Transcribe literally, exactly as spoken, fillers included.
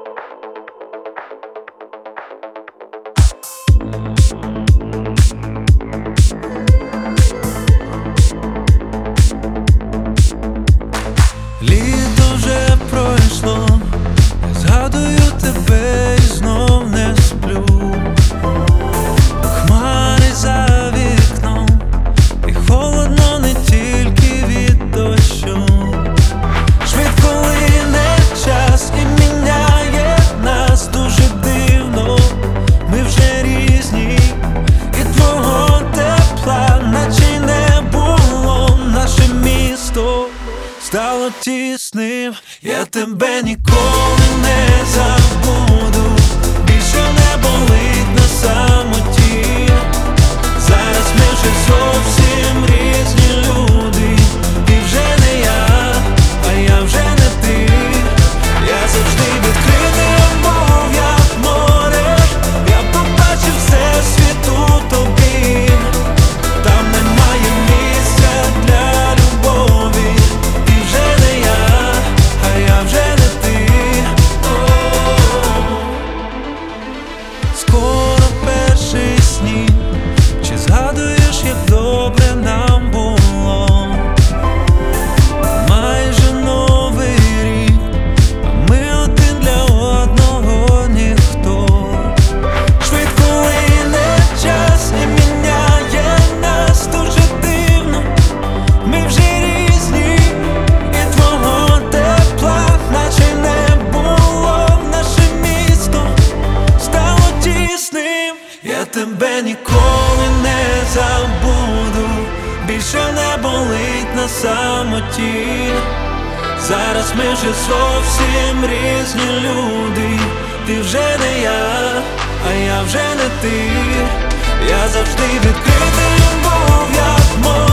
Літо вже пройшло, я згадую тебе і знов не сплю. Хмари за вікном, і холодно не тільки від дощу. Швидко лине час і міняє нас дуже дивно. Ми вже різні, і твого тепла наче не було. Наше місто стало тісним, я тебе ніколи не забуду. Більше не болить на самоті. Зараз ми вже зовсім різні люди. Ти вже не я, а я вже не ти. Я завжди відкритий, мов як море. Я побачив все світ у тобі. Там немає місця для любові. Ти вже не я, а я вже не ти. О-о-о. Скоро перший сніг. Чи згадуєш, як добре нам було? Майже новий рік, а ми один для одного ніхто. Швидко лине час і міняє нас дуже дивно. Ми вже різні, і твого тепла наче не було. Наше місто стало тісним, я тебе ніколи не забуду. Більше не болить на самоті. Зараз ми вже зовсім різні люди. Ти вже не я, а я вже не ти. Я завжди відкритий, мов як море.